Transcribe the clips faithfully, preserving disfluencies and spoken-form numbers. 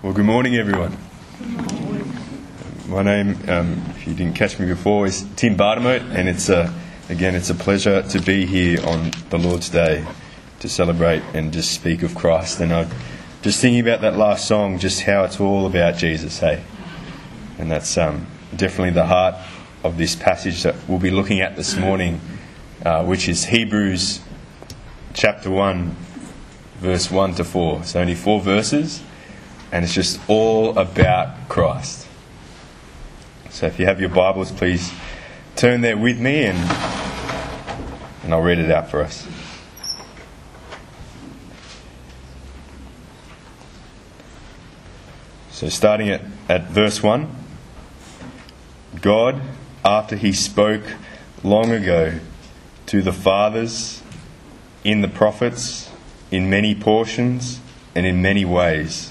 Well, good morning, everyone. My name, um, if you didn't catch me before, is Tim Bartimaeus, and it's a, again, it's a pleasure to be here on the Lord's Day to celebrate and just speak of Christ. And I'm just thinking about that last song, just how it's all about Jesus, hey? And that's um, definitely the heart of this passage that we'll be looking at this morning, uh, which is Hebrews chapter one, verse one to four. So only four verses. And it's just all about Christ. So if you have your Bibles, please turn there with me and, and I'll read it out for us. So starting at, at verse one. God, after he spoke long ago to the fathers in the prophets, in many portions and in many ways,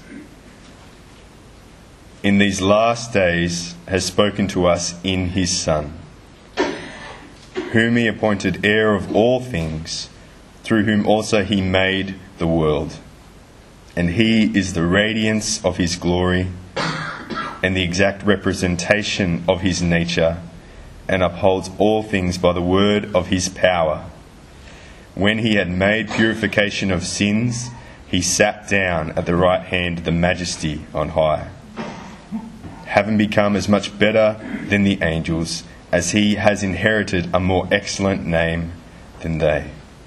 in these last days has spoken to us in his Son, whom he appointed heir of all things, through whom also he made the world. And he is the radiance of his glory and the exact representation of his nature, and upholds all things by the word of his power. When he had made purification of sins, he sat down at the right hand of the Majesty on high, having become as much better than the angels, as he has inherited a more excellent name than they.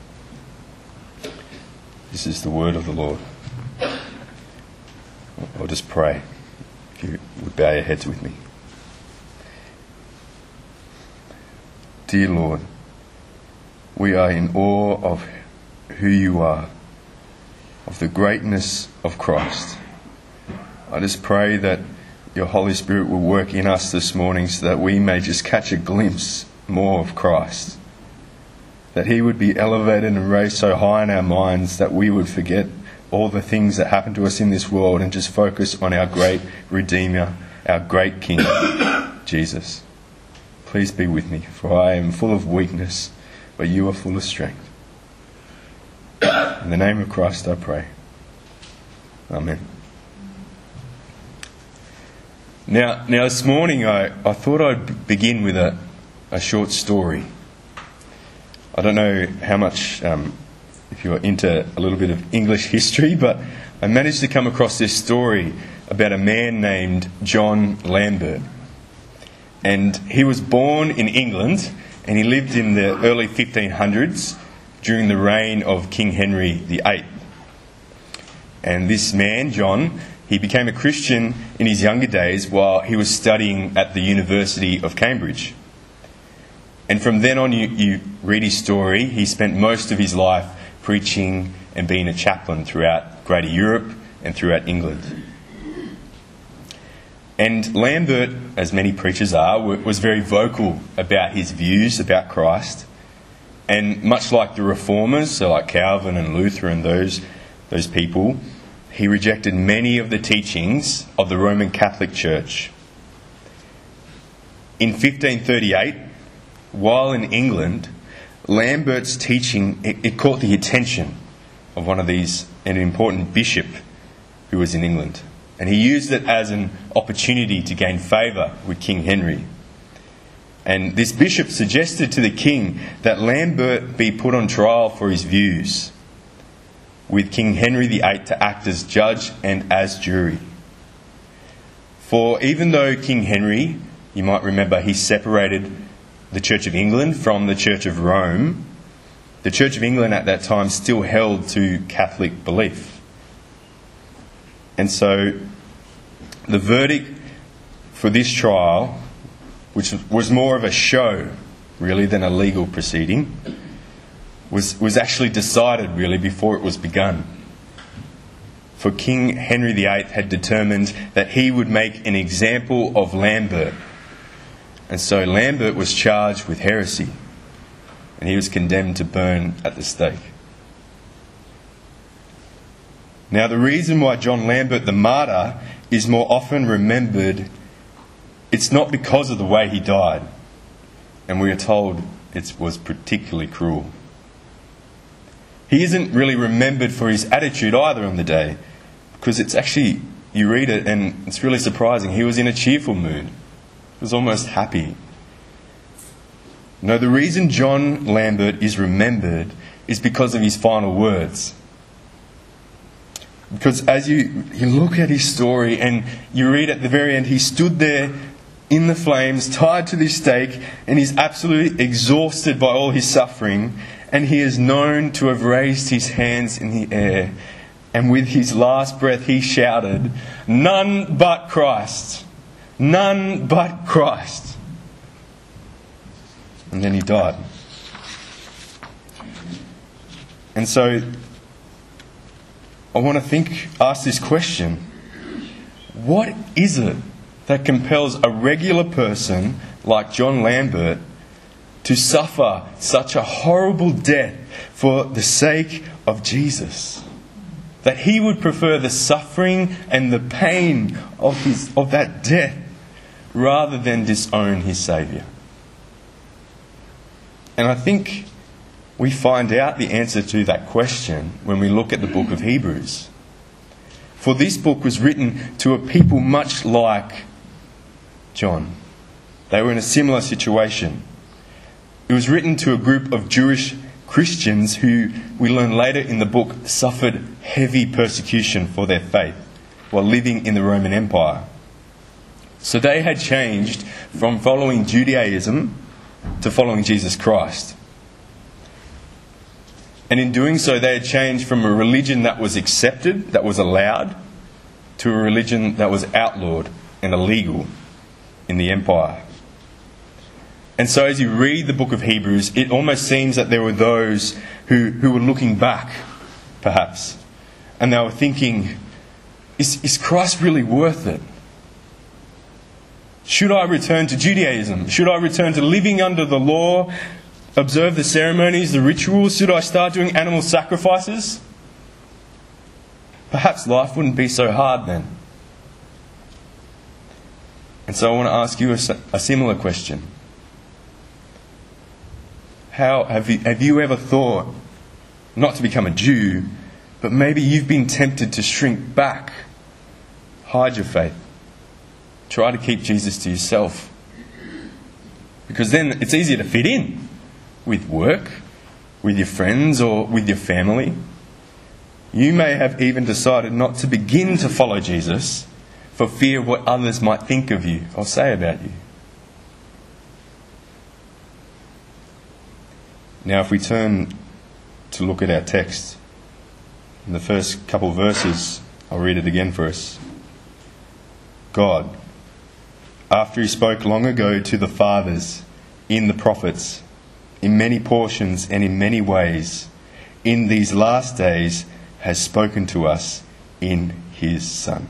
This is the word of the Lord. I'll just pray, if you would bow your heads with me. Dear Lord, we are in awe of who you are, of the greatness of Christ. I just pray that your Holy Spirit will work in us this morning so that we may just catch a glimpse more of Christ. That he would be elevated and raised so high in our minds that we would forget all the things that happen to us in this world and just focus on our great Redeemer, our great King, Jesus. Please be with me, for I am full of weakness, but you are full of strength. In the name of Christ I pray. Amen. Now, now this morning I, I thought I'd begin with a, a short story. I don't know how much, um, if you're into a little bit of English history, but I managed to come across this story about a man named John Lambert. And he was born in England, and he lived in the early fifteen hundreds during the reign of King Henry the eighth. And this man, John, he became a Christian in his younger days while he was studying at the University of Cambridge. And from then on, you, you read his story, he spent most of his life preaching and being a chaplain throughout Greater Europe and throughout England. And Lambert, as many preachers are, was very vocal about his views about Christ. And much like the Reformers, so like Calvin and Luther and those, those people, he rejected many of the teachings of the Roman Catholic Church. In fifteen thirty-eight, while in England, Lambert's teaching, it, it caught the attention of one of these, an important bishop who was in England. And he used it as an opportunity to gain favour with King Henry. And this bishop suggested to the king that Lambert be put on trial for his views, with King Henry the eighth to act as judge and as jury. For even though King Henry, you might remember, he separated the Church of England from the Church of Rome, the Church of England at that time still held to Catholic belief. And so the verdict for this trial, which was more of a show really than a legal proceeding, was, was actually decided really before it was begun. For King Henry the eighth had determined that he would make an example of Lambert. And so Lambert was charged with heresy, and he was condemned to burn at the stake. Now, the reason why John Lambert the martyr is more often remembered, it's not because of the way he died. And we are told it was particularly cruel. He isn't really remembered for his attitude either on the day, because it's actually you read it and it's really surprising. He was in a cheerful mood. He was almost happy. No, the reason John Lambert is remembered is because of his final words. Because as you, you look at his story and you read at the very end, he stood there in the flames, tied to this stake, and he's absolutely exhausted by all his suffering, and he is known to have raised his hands in the air, and with his last breath he shouted, "None but Christ! None but Christ!" And then he died. And so I want to think, ask this question. What is it that compels a regular person like John Lambert to suffer such a horrible death for the sake of Jesus? That he would prefer the suffering and the pain of his of that death rather than disown his Saviour. And I think we find out the answer to that question when we look at the book of Hebrews. For this book was written to a people much like John. They were in a similar situation. It was written to a group of Jewish Christians who, we learn later in the book, suffered heavy persecution for their faith while living in the Roman Empire. So they had changed from following Judaism to following Jesus Christ. And in doing so, they had changed from a religion that was accepted, that was allowed, to a religion that was outlawed and illegal in the empire. And so as you read the book of Hebrews, it almost seems that there were those who, who were looking back, perhaps, and they were thinking, is, is Christ really worth it? Should I return to Judaism? Should I return to living under the law, observe the ceremonies, the rituals? Should I start doing animal sacrifices? Perhaps life wouldn't be so hard then. And so I want to ask you a, a similar question. How have you, have you ever thought, not to become a Jew, but maybe you've been tempted to shrink back, hide your faith, try to keep Jesus to yourself? Because then it's easier to fit in with work, with your friends, or with your family. You may have even decided not to begin to follow Jesus for fear of what others might think of you or say about you. Now, if we turn to look at our text, in the first couple of verses, I'll read it again for us. God, after he spoke long ago to the fathers in the prophets, in many portions and in many ways, in these last days has spoken to us in his Son.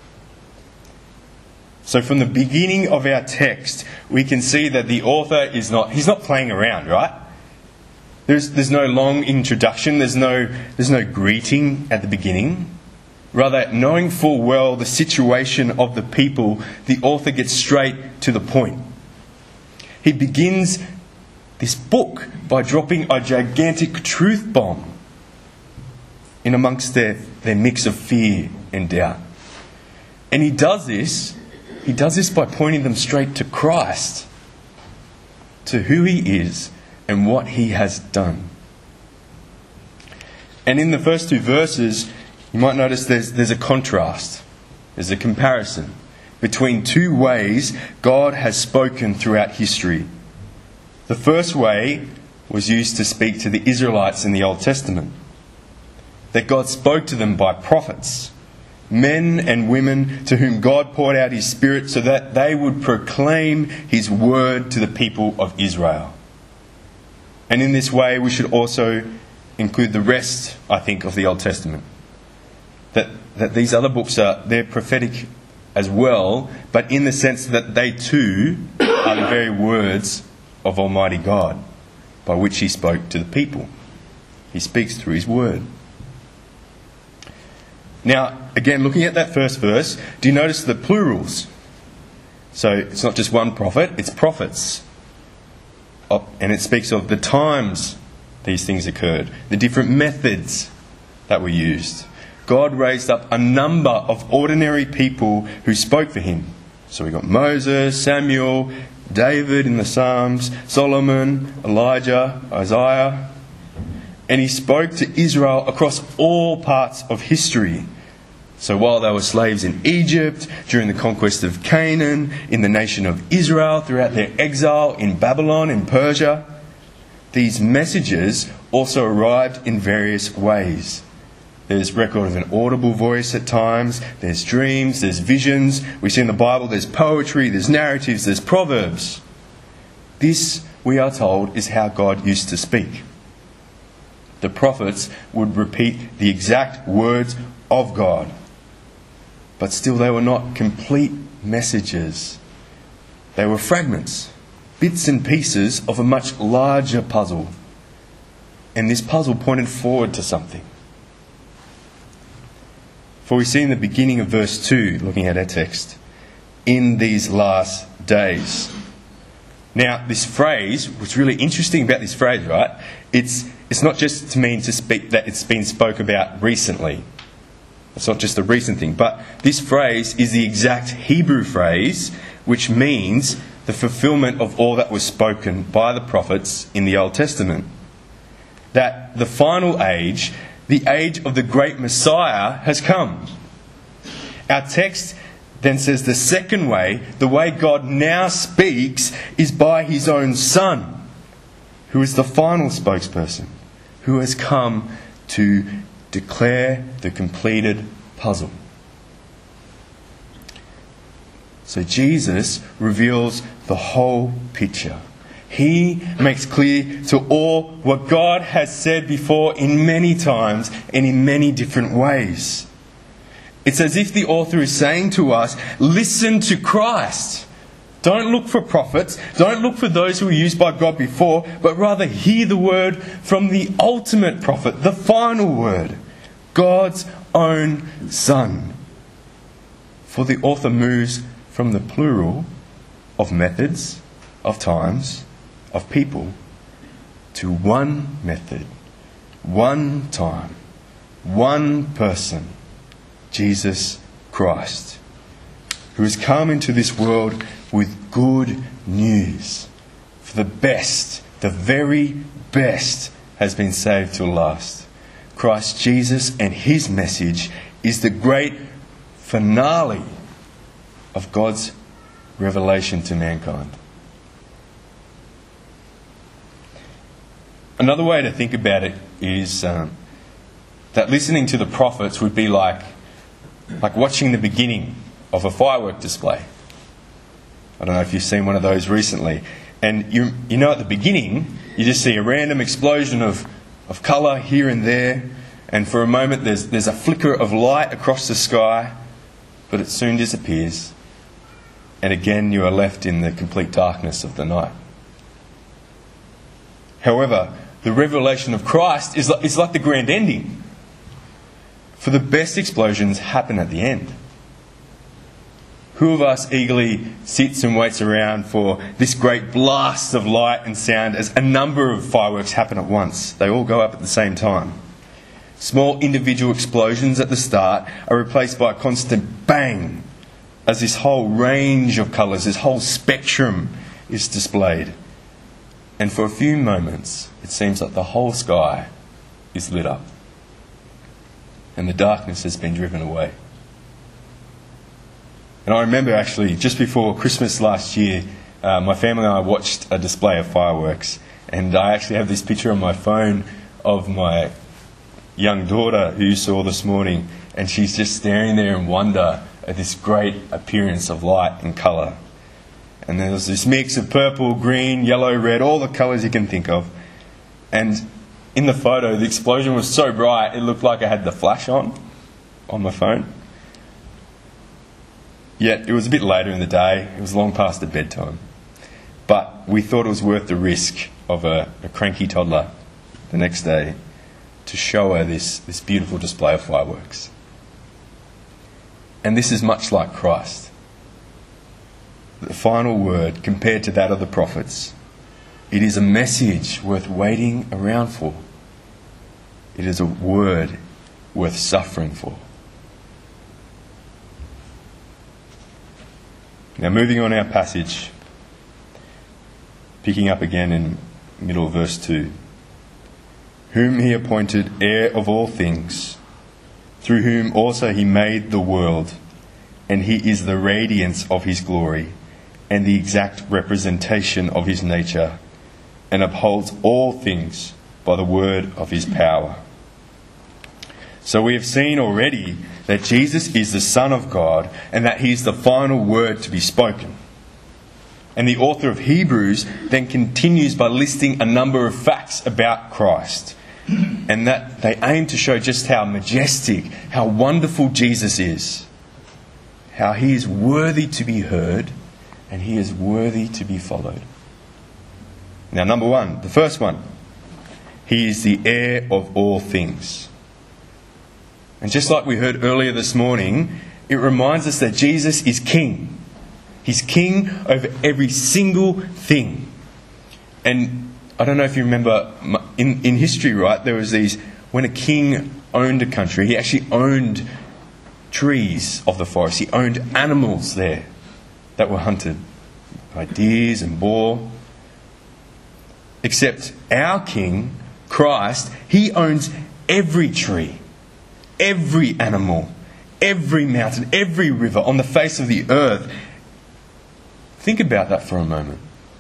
So from the beginning of our text, we can see that the author is not, he's not playing around, right? There's, there's no long introduction, there's no, there's no greeting at the beginning. Rather, knowing full well the situation of the people, the author gets straight to the point. He begins this book by dropping a gigantic truth bomb in amongst their, their mix of fear and doubt. And he does this, he does this by pointing them straight to Christ, to who he is and what he has done. And in the first two verses, you might notice there's, there's a contrast, there's a comparison between two ways God has spoken throughout history. The first way was used to speak to the Israelites in the Old Testament. That God spoke to them by prophets, men and women to whom God poured out his Spirit so that they would proclaim his word to the people of Israel. And in this way we should also include the rest, I think, of the Old Testament. That, that these other books are, they're prophetic as well, but in the sense that they too are the very words of Almighty God by which he spoke to the people. He speaks through his word. Now, again, looking at that first verse, do you notice the plurals? So it's not just one prophet, it's prophets. And it speaks of the times these things occurred, the different methods that were used, God raised up a number of ordinary people who spoke for him. So we got Moses, Samuel, David in the Psalms, Solomon, Elijah, Isaiah. And he spoke to Israel across all parts of history. So while they were slaves in Egypt, during the conquest of Canaan, in the nation of Israel, throughout their exile in Babylon, in Persia, these messages also arrived in various ways. There's record of an audible voice at times, there's dreams, there's visions. We see in the Bible there's poetry, there's narratives, there's proverbs. This, we are told, is how God used to speak. The prophets would repeat the exact words of God. But still they were not complete messages. They were fragments, bits and pieces of a much larger puzzle. And this puzzle pointed forward to something. For we see in the beginning of verse two, looking at our text, in these last days. Now, this phrase, what's really interesting about this phrase, right? It's it's not just to mean to speak that it's been spoke about recently. It's not just a recent thing. But this phrase is the exact Hebrew phrase which means the fulfillment of all that was spoken by the prophets in the Old Testament. That the final age, the age of the great Messiah, has come. Our text then says the second way, the way God now speaks, is by his own Son, who is the final spokesperson, who has come to declare the completed puzzle. So Jesus reveals the whole picture. He makes clear to all what God has said before in many times and in many different ways. It's as if the author is saying to us, listen to Christ. Don't look for prophets. Don't look for those who were used by God before, but rather hear the word from the ultimate prophet, the final word, God's own Son. For the author moves from the plural of methods, of times, of people, to one method, one time, one person, Jesus Christ, who has come into this world with good news. For the best, the very best, has been saved till last. Christ Jesus and his message is the great finale of God's revelation to mankind. Another way to think about it is um, that listening to the prophets would be like, like watching the beginning of a firework display. I don't know if you've seen one of those recently. And you you know at the beginning, you just see a random explosion of, of colour here and there. And for a moment there's there's a flicker of light across the sky, but it soon disappears. And again you are left in the complete darkness of the night. However, the revelation of Christ is like, is like the grand ending. For the best explosions happen at the end. Who of us eagerly sits and waits around for this great blast of light and sound as a number of fireworks happen at once? They all go up at the same time. Small individual explosions at the start are replaced by a constant bang as this whole range of colours, this whole spectrum is displayed. And for a few moments, it seems like the whole sky is lit up and the darkness has been driven away. And I remember actually, just before Christmas last year, uh, my family and I watched a display of fireworks. And I actually have this picture on my phone of my young daughter who you saw this morning. And she's just staring there in wonder at this great appearance of light and colour. And there was this mix of purple, green, yellow, red, all the colours you can think of. And in the photo, the explosion was so bright, it looked like I had the flash on, on my phone. Yet it was a bit later in the day, it was long past the bedtime. But we thought it was worth the risk of a, a cranky toddler the next day to show her this, this beautiful display of fireworks. And this is much like Christ. The final word compared to that of the prophets. It is a message worth waiting around for. It is a word worth suffering for. Now, moving on our passage, picking up again in middle of verse two. Whom he appointed heir of all things, through whom also he made the world, and he is the radiance of his glory, and the exact representation of his nature, and upholds all things by the word of his power. So we have seen already that Jesus is the Son of God and that he is the final word to be spoken. And the author of Hebrews then continues by listing a number of facts about Christ, and that they aim to show just how majestic, how wonderful Jesus is, how he is worthy to be heard and he is worthy to be followed. Now, number one, the first one, he is the heir of all things. And just like we heard earlier this morning, it reminds us that Jesus is king. He's king over every single thing. And I don't know if you remember, in, in history, right, there was these, when a king owned a country, he actually owned trees of the forest. He owned animals there that were hunted by deers and boar. Except our king, Christ, he owns every tree, every animal, every mountain, every river on the face of the earth. Think about that for a moment.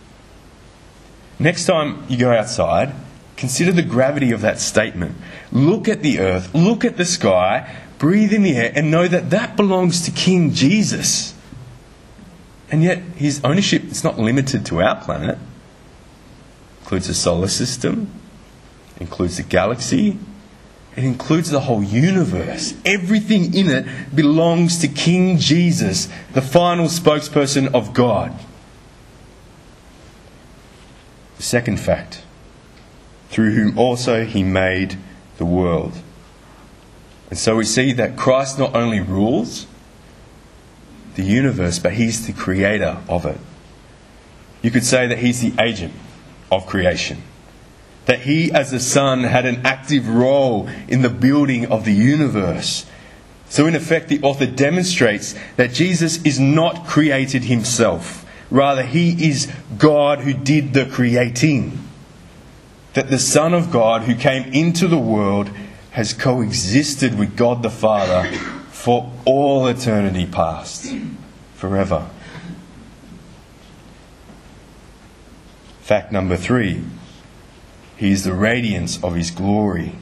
Next time you go outside, consider the gravity of that statement. Look at the earth, look at the sky, breathe in the air, and know that that belongs to King Jesus. And yet his ownership is not limited to our planet. It includes the solar system, it includes the galaxy, it includes the whole universe. Everything in it belongs to King Jesus, the final spokesperson of God. The second fact, through whom also he made the world. And so we see that Christ not only rules the universe, but he's the creator of it. You could say that he's the agent of creation. That he, as the Son, had an active role in the building of the universe. So in effect, the author demonstrates that Jesus is not created himself. Rather, he is God who did the creating. That the Son of God who came into the world has coexisted with God the Father for all eternity past, forever. Fact number three. He is the radiance of his glory.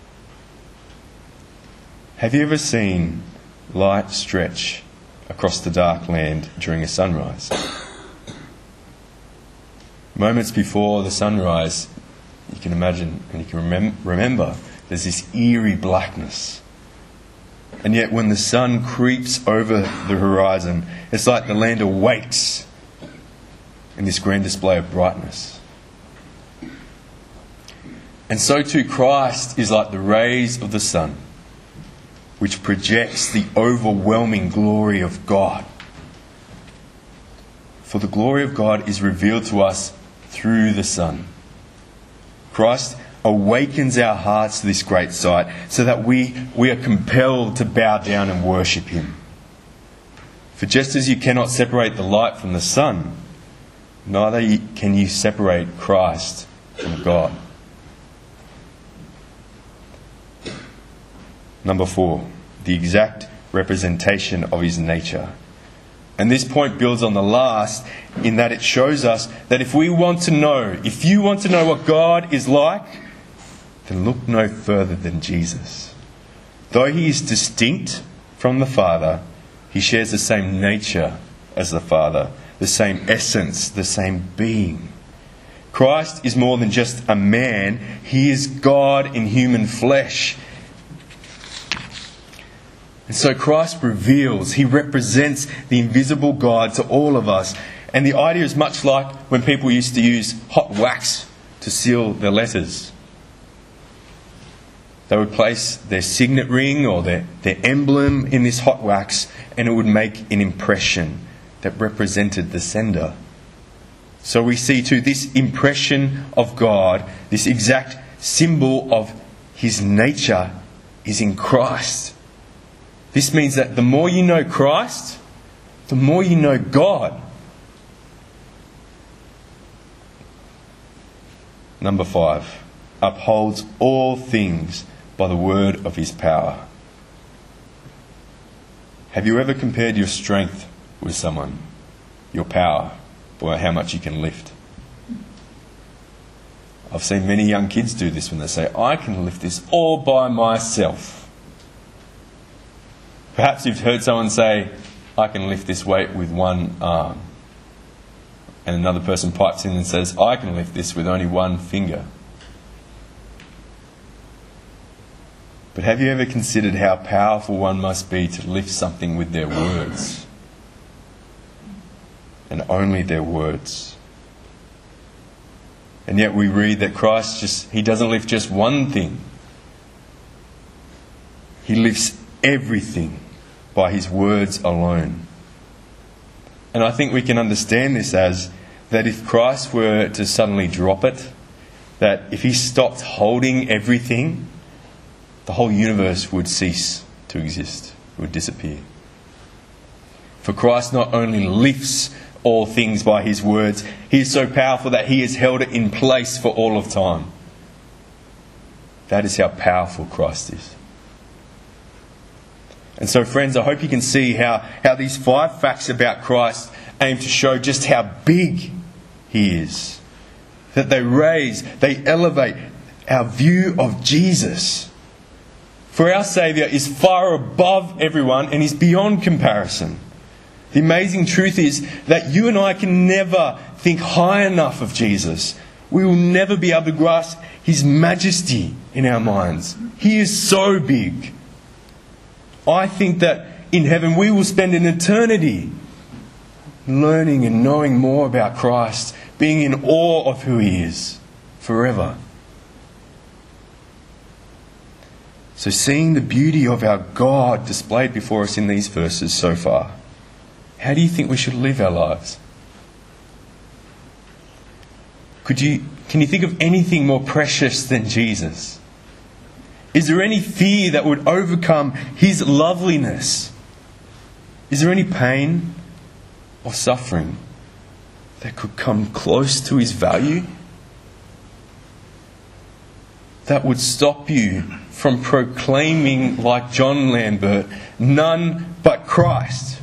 Have you ever seen light stretch across the dark land during a sunrise? Moments before the sunrise, you can imagine and you can remem- remember there's this eerie blackness. And yet when the sun creeps over the horizon, it's like the land awakes in this grand display of brightness. And so too Christ is like the rays of the sun, which projects the overwhelming glory of God. For the glory of God is revealed to us through the Son. Christ awakens our hearts to this great sight so that we, we are compelled to bow down and worship him. For just as you cannot separate the light from the sun, neither can you separate Christ from God. Number four, the exact representation of his nature. And this point builds on the last in that it shows us that if we want to know, if you want to know what God is like, then look no further than Jesus. Though he is distinct from the Father, he shares the same nature as the Father, the same essence, the same being. Christ is more than just a man. He is God in human flesh. And so Christ reveals, he represents the invisible God to all of us. And the idea is much like when people used to use hot wax to seal their letters. They would place their signet ring or their, their emblem in this hot wax, and it would make an impression that represented the sender. So we see too this impression of God, this exact symbol of his nature, is in Christ. This means that the more you know Christ, the more you know God. Number five, upholds all things by the word of his power. Have you ever compared your strength with someone? Your power, by how much you can lift? I've seen many young kids do this when they say, I can lift this all by myself. Perhaps you've heard someone say, I can lift this weight with one arm. And another person pipes in and says, I can lift this with only one finger. But have you ever considered how powerful one must be to lift something with their words? And only their words. And yet we read that Christ just, he doesn't lift just one thing. He lifts everything by his words alone. And I think we can understand this as that if Christ were to suddenly drop it, that if he stopped holding everything, the whole universe would cease to exist, it would disappear. For Christ not only lifts all things by his words, he is so powerful that he has held it in place for all of time. That is how powerful Christ is. And so, friends, I hope you can see how, how these five facts about Christ aim to show just how big he is. That they raise, they elevate our view of Jesus. For our Saviour is far above everyone and is beyond comparison. The amazing truth is that you and I can never think high enough of Jesus. We will never be able to grasp his majesty in our minds. He is so big. I think that in heaven we will spend an eternity learning and knowing more about Christ, being in awe of who he is forever. So seeing the beauty of our God displayed before us in these verses so far, how do you think we should live our lives? Could you, can you think of anything more precious than Jesus? Is there any fear that would overcome his loveliness? Is there any pain or suffering that could come close to his value? That would stop you from proclaiming, like John Lambert, none but Christ.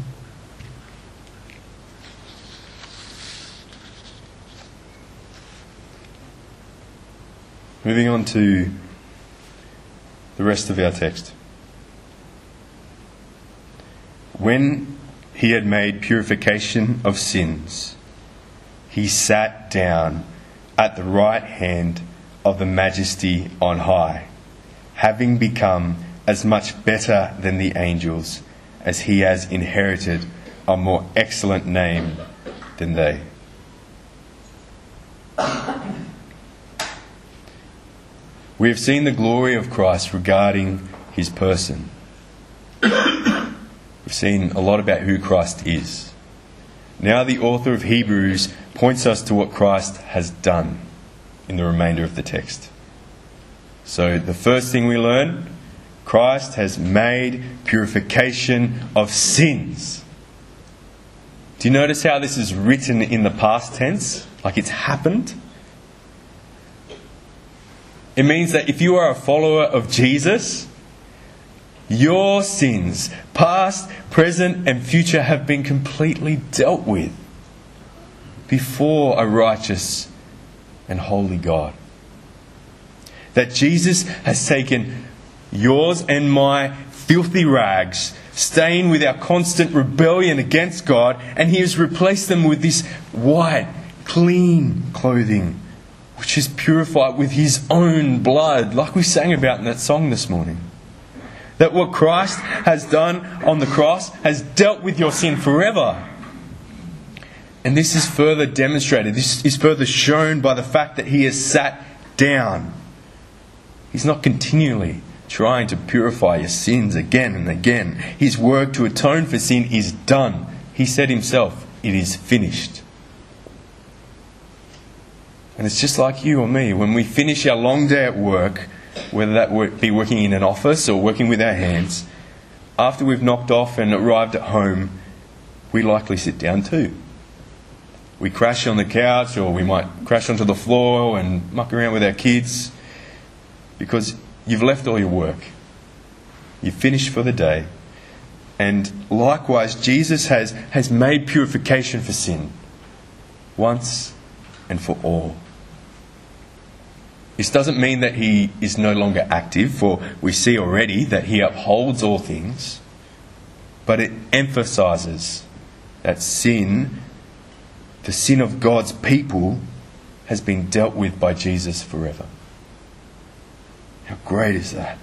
Moving on to the rest of our text. When he had made purification of sins, he sat down at the right hand of the Majesty on high, having become as much better than the angels, as he has inherited a more excellent name than they. We have seen the glory of Christ regarding his person. We've seen a lot about who Christ is. Now the author of Hebrews points us to what Christ has done in the remainder of the text. So the first thing we learn, Christ has made purification of sins. Do you notice how this is written in the past tense? Like it's happened? It means that if you are a follower of Jesus, your sins, past, present and future, have been completely dealt with before a righteous and holy God. That Jesus has taken yours and my filthy rags, stained with our constant rebellion against God, and he has replaced them with this white, clean clothing, which is purified with his own blood, like we sang about in that song this morning. That what Christ has done on the cross has dealt with your sin forever. And this is further demonstrated, this is further shown by the fact that he has sat down. He's not continually trying to purify your sins again and again. His work to atone for sin is done. He said himself, it is finished. And it's just like you or me. When we finish our long day at work, whether that work, be working in an office or working with our hands, after we've knocked off and arrived at home, we likely sit down too. We crash on the couch, or we might crash onto the floor and muck around with our kids, because you've left all your work. You've finished for the day. And likewise, Jesus has, has made purification for sin once and for all. This doesn't mean that he is no longer active, for we see already that he upholds all things, but it emphasizes that sin, the sin of God's people, has been dealt with by Jesus forever. How great is that?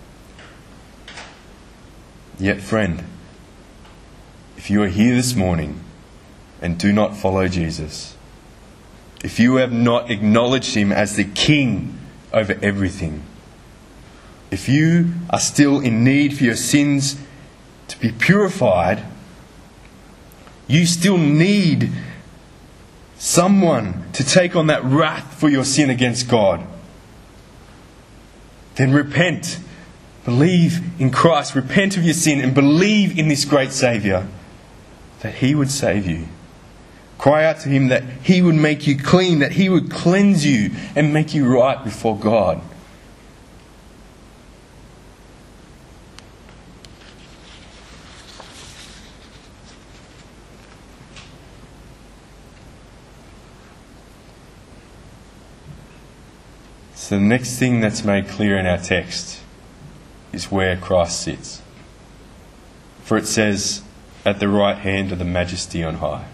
Yet, friend, if you are here this morning and do not follow Jesus, if you have not acknowledged him as the King over everything, if you are still in need for your sins to be purified, you still need someone to take on that wrath for your sin against God, then repent. Believe in Christ. Repent of your sin and believe in this great Saviour, that he would save you. Cry out to him that he would make you clean, that he would cleanse you and make you right before God. So the next thing that's made clear in our text is where Christ sits. For it says, at the right hand of the Majesty on high.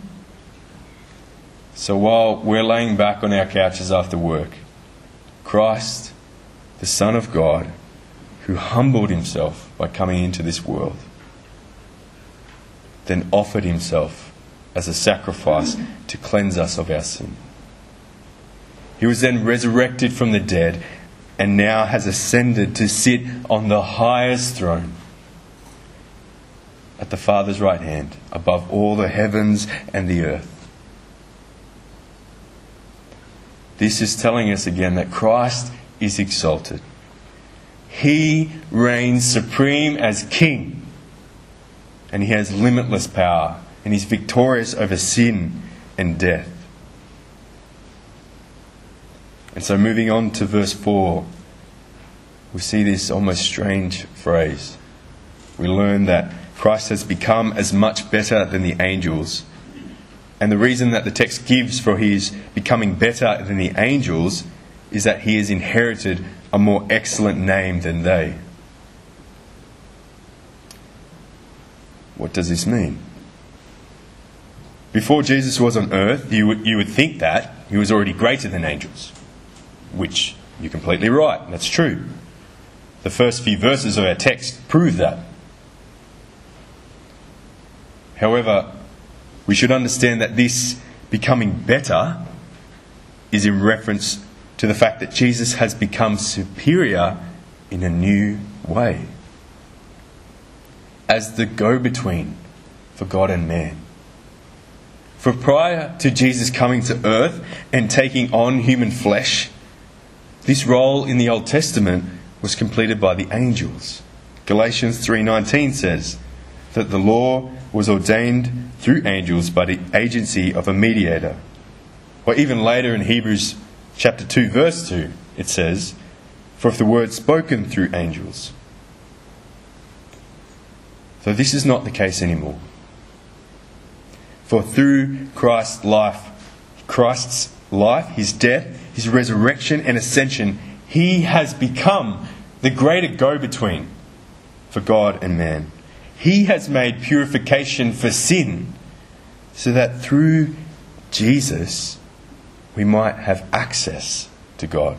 So while we're laying back on our couches after work, Christ, the Son of God, who humbled himself by coming into this world, then offered himself as a sacrifice to cleanse us of our sin. He was then resurrected from the dead and now has ascended to sit on the highest throne at the Father's right hand, above all the heavens and the earth. This is telling us again that Christ is exalted. He reigns supreme as King, and he has limitless power, and he's victorious over sin and death. And so moving on to verse four, we see this almost strange phrase. We learn that Christ has become as much better than the angels. And the reason that the text gives for his becoming better than the angels is that he has inherited a more excellent name than they. What does this mean? Before Jesus was on earth, you would, you would think that he was already greater than angels. Which you're completely right, that's true. The first few verses of our text prove that. However, we should understand that this becoming better is in reference to the fact that Jesus has become superior in a new way, as the go-between for God and man. For prior to Jesus coming to earth and taking on human flesh, this role in the Old Testament was completed by the angels. Galatians three nineteen says that the law was ordained through angels by the agency of a mediator. Or even later in Hebrews chapter two verse two, it says, for if the word spoken through angels. So this is not the case anymore. For through Christ's life, Christ's life, his death, his resurrection and ascension, he has become the greater go-between for God and man. He has made purification for sin so that through Jesus we might have access to God.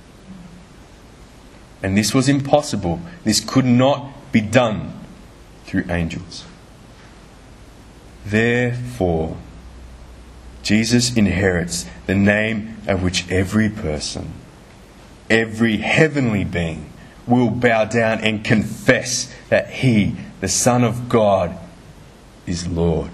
And this was impossible. This could not be done through angels. Therefore, Jesus inherits the name at which every person, every heavenly being, will bow down and confess that he, the Son of God, is Lord.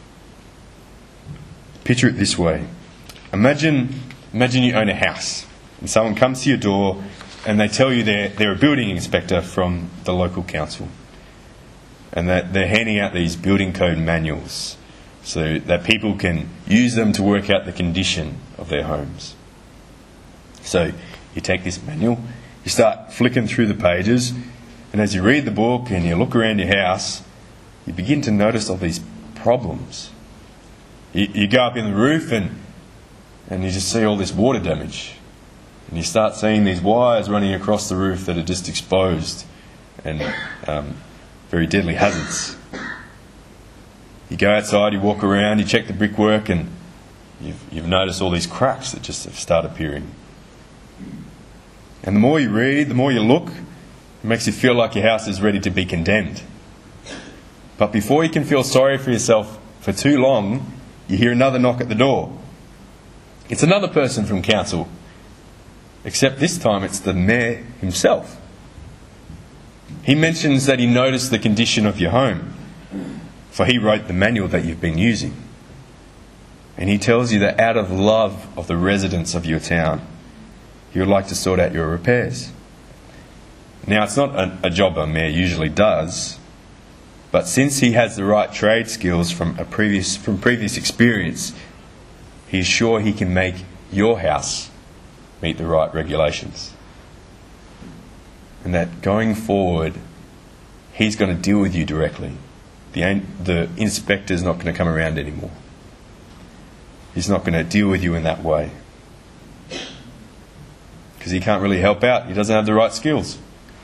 Picture it this way. Imagine, imagine you own a house. And someone comes to your door and they tell you they're, they're a building inspector from the local council. And that they're handing out these building code manuals so that people can use them to work out the condition of their homes. So you take this manual, you start flicking through the pages, and as you read the book and you look around your house, you begin to notice all these problems. You, you go up in the roof and and you just see all this water damage. And you start seeing these wires running across the roof that are just exposed and um, very deadly hazards. You go outside, you walk around, you check the brickwork, and you've, you've noticed all these cracks that just start appearing. And the more you read, the more you look, it makes you feel like your house is ready to be condemned. But before you can feel sorry for yourself for too long, you hear another knock at the door. It's another person from council, except this time it's the mayor himself. He mentions that he noticed the condition of your home, for he wrote the manual that you've been using. And he tells you that out of love of the residents of your town, he would like to sort out your repairs. Now, it's not a, a job a mayor usually does, but since he has the right trade skills from a previous from previous experience, he is sure he can make your house meet the right regulations. And that going forward, he's going to deal with you directly. The, the inspector's not going to come around anymore. He's not going to deal with you in that way. Because he can't really help out. He doesn't have the right skills.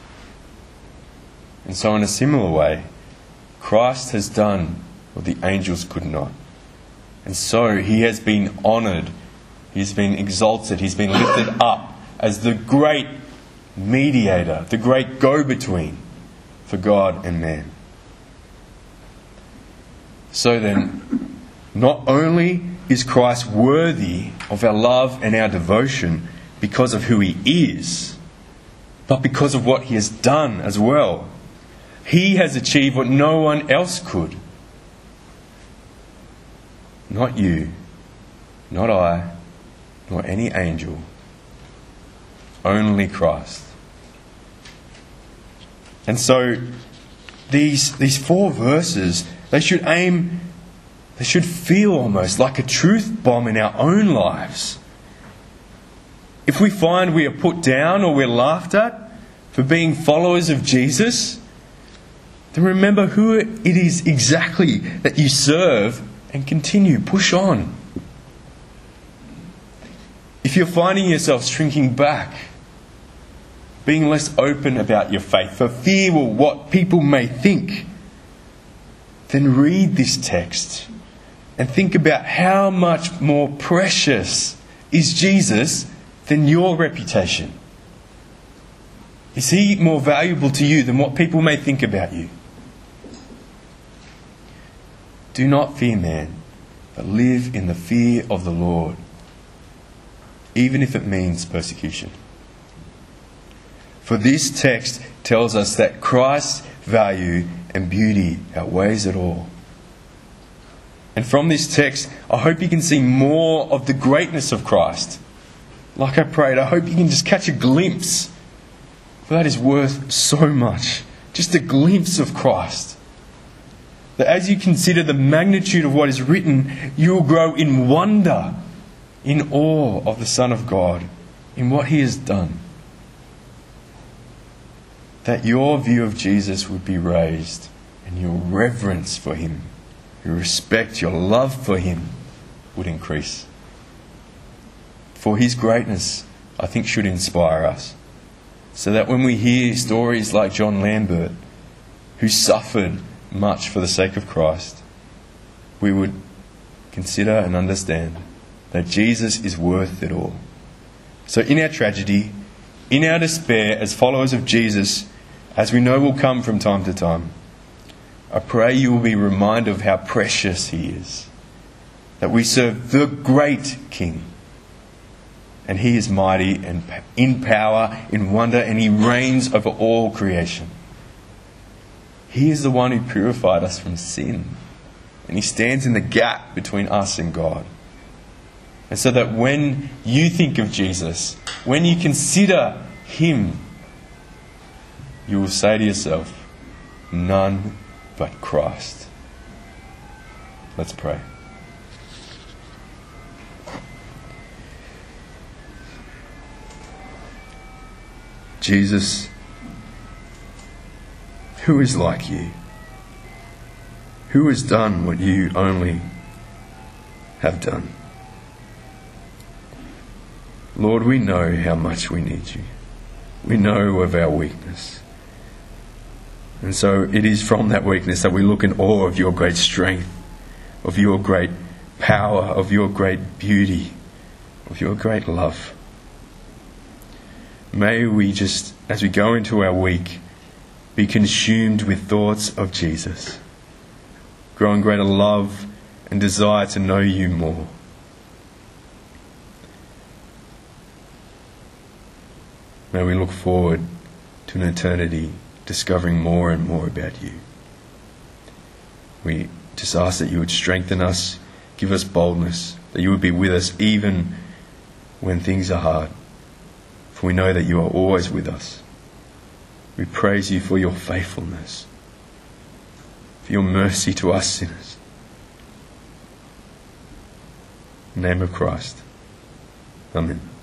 And so in a similar way, Christ has done what the angels could not. And so he has been honoured. He's been exalted. He's been lifted up as the great mediator, the great go-between for God and man. So then, not only is Christ worthy of our love and our devotion because of who he is, but because of what he has done as well. He has achieved what no one else could. Not you, not I, nor any angel. Only Christ. And so, these these four verses, they should aim, they should feel almost like a truth bomb in our own lives. If we find we are put down or we're laughed at for being followers of Jesus, then remember who it is exactly that you serve and continue, push on. If you're finding yourself shrinking back, being less open about your faith for fear of what people may think, then read this text and think about how much more precious is Jesus than your reputation. Is he more valuable to you than what people may think about you? Do not fear man, but live in the fear of the Lord, even if it means persecution. For this text tells us that Christ's value and beauty outweighs it all. And from this text, I hope you can see more of the greatness of Christ. Like I prayed, I hope you can just catch a glimpse. For that is worth so much. Just a glimpse of Christ. That as you consider the magnitude of what is written, you will grow in wonder, in awe of the Son of God, in what he has done. That your view of Jesus would be raised, and your reverence for him, your respect, your love for him would increase. For his greatness, I think, should inspire us. So that when we hear stories like John Lambert, who suffered much for the sake of Christ, we would consider and understand that Jesus is worth it all. So in our tragedy, in our despair as followers of Jesus, as we know will come from time to time, I pray you will be reminded of how precious he is. That we serve the great King. And he is mighty and in power, in wonder, and he reigns over all creation. He is the one who purified us from sin. And he stands in the gap between us and God. And so that when you think of Jesus, when you consider him, you will say to yourself, none but Christ. Let's pray. Jesus, who is like you? Who has done what you only have done? Lord, we know how much we need you. We know of our weakness. And so it is from that weakness that we look in awe of your great strength, of your great power, of your great beauty, of your great love. May we just, as we go into our week, be consumed with thoughts of Jesus, grow in greater love and desire to know you more. May we look forward to an eternity discovering more and more about you. We just ask that you would strengthen us, give us boldness, that you would be with us even when things are hard. For we know that you are always with us. We praise you for your faithfulness, for your mercy to us sinners. In the name of Christ. Amen.